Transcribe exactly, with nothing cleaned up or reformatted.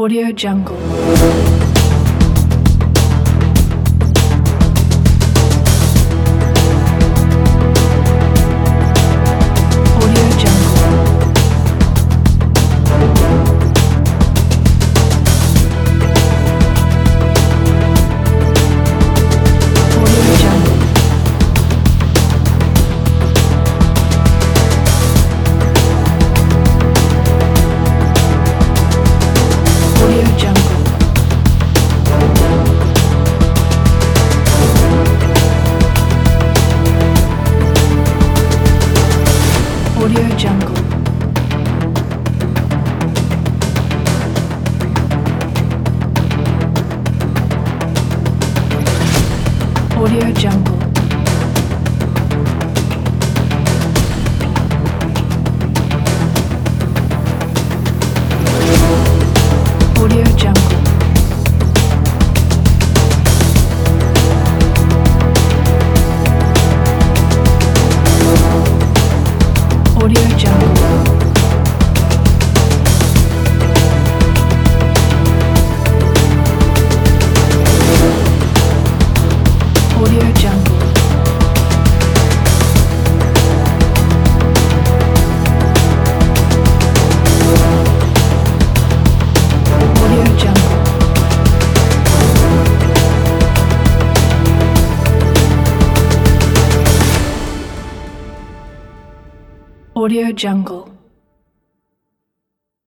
Audio Jungle. Audio Jungle. Audio Jungle. Audio Jungle. Audio Jungle. Audio Jungle. Audio Jungle. Audio Jungle. Audio Jungle. Audio Jungle. Audio Jungle.